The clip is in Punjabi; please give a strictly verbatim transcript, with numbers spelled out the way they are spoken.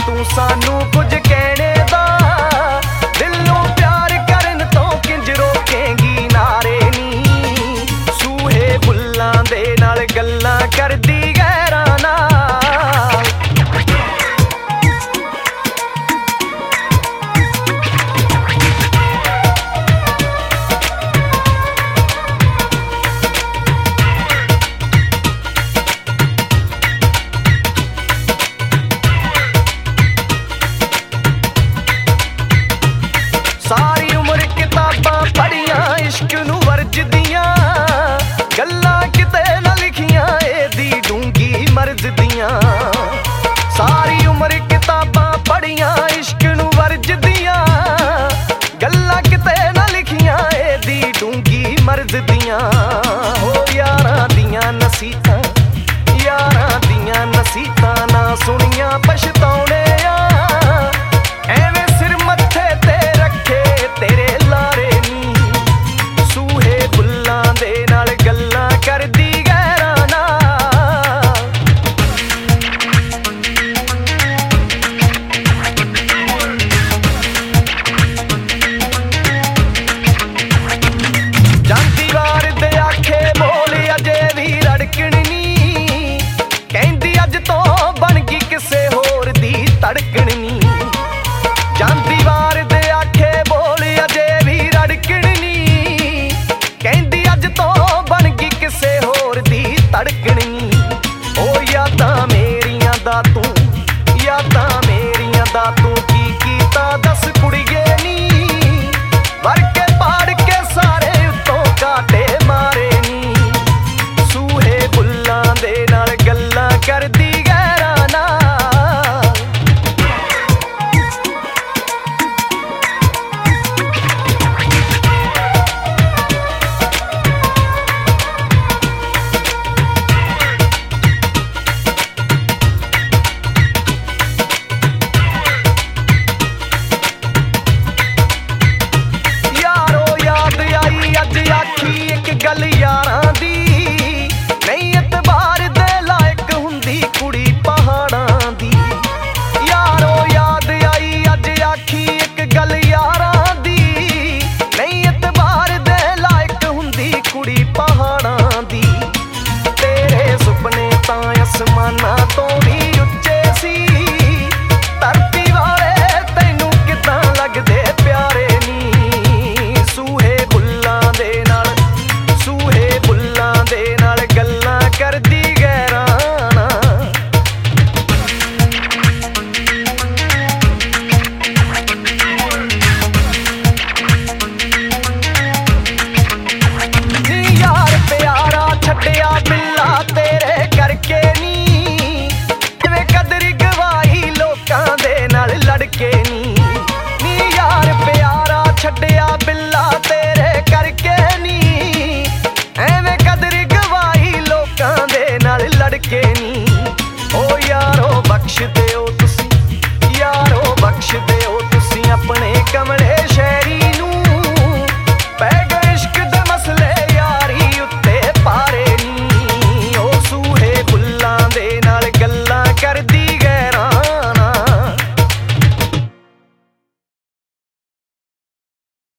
ਤੂੰ ਸਾਨੂੰ ਕੁਝ ਕਹਿਣੇ ਦਾ। ਦਿਲ ਨੂੰ ਪਿਆਰ ਕਰਨ ਤੋਂ ਕਿੰਜ ਰੋਕੇਂਗੀ ਨਾਰੇ ਨੀ। ਸੂਹੇ ਫੁੱਲਾਂ ਦੇ ਨਾਲ ਗੱਲਾਂ ਕਰਦੀ ਗਹਿਰਾਂ ਨਾਲ। ਸਾਰੀ ਉਮਰ ਕਿਤਾਬਾਂ ਪੜ੍ਹੀਆਂ ਇਸ਼ਕ ਨੂੰ ਵਰਜਦੀਆਂ। ਗੱਲਾਂ ਕਿਤੇ ਨਾ ਲਿਖੀਆਂ ਇਹਦੀ ਡੂੰਗੀ ਮਰਜ਼ ਦੀਆਂ। ਸਾਰੀ ਉਮਰ ਕਿਤਾਬਾਂ ਪੜ੍ਹੀਆਂ ਇਸ਼ਕ ਨੂੰ ਵਰਜਦੀਆਂ। ਗੱਲਾਂ ਕਿਤੇ ਨਾ ਲਿਖੀਆਂ ਇਹਦੀ ਡੂੰਗੀ ਮਰਜ਼ ਦੀਆਂ। ਹੋ ਯਾਰਾਂ ਦੀਆਂ ਨਸੀਹਤਾਂ ਯਾਰਾਂ ਦੀਆਂ ਨਸੀਹਤਾਂ ਨਾ ਸੁਣੀਆਂ ਪਛਤਾਉਣੇ ਆ। ਐਵੇਂ ਸਿਰ ਮੱਥੇ ਤੇ ਰੱਖੇ ਤੇਰੇ ਲਾਰੇ ਨੀ। ਸੂਹੇ ਫੁੱਲਾਂ ਦੇ ਨਾਲ ਗੱਲਾਂ ਕਰਦੀ ਗਹਿਰਾਂ ਨਾਲ। ਜਾਂਦੀ ਵਾਰ ਦੇ ਆਖੇ ਬੋਲ ਅਜੇ ਵੀ ਰੜਕਣ ਨੀ। ਕਹਿੰਦੀ ਅੱਜ ਤੋਂ ਬਣ ਗਈ ਕਿਸੇ ਹੋਰ ਦੀ ਧੜਕਣ ਨੀ। ਜਾਂਦੀ ਵਾਰ ਦੇ ਆਖੇ ਬੋਲ ਅਜੇ ਵੀ ਰੜਕਣ ਨੀ। ਕਹਿੰਦੀ ਅੱਜ ਤੋਂ ਬਣ ਗਈ ਕਿਸੇ ਹੋਰ ਦੀ ਧੜਕਣ ਨੀ। ਉਹ ਯਾਦਾਂ ਮੇਰੀਆਂ ਦਾ ਤੂੰ ਯਾਦਾਂ ਮੇਰੀਆਂ ਦਾ ਤੂੰ ਕੀ ਕੀਤਾ ਦੱਸ ਕੁੜੀਏ ਨੀ। ਵਰ ਕੇ ਪਾੜ ਕੇ ਸਾਰੇ ਉੱਤੋਂ ਕਾਟੇ ਮਾਰੇ ਨੀ। ਸੂਹੇ ਫੁੱਲਾਂ ਦੇ